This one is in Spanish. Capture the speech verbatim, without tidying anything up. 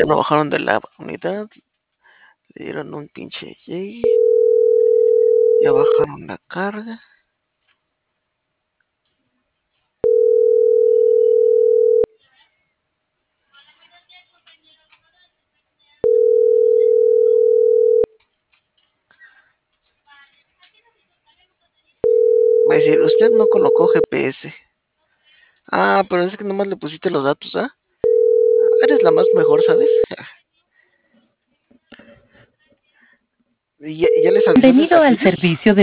Ya no bajaron de la unidad. Le dieron un pinche J. Ya bajaron la carga. Va a decir, usted no colocó G P S. Ah, pero es que nomás le pusiste los datos, ¿ah? Eres la más mejor, ¿sabes? Ya, ya les avisaste a Bienvenido al aquellos. servicio de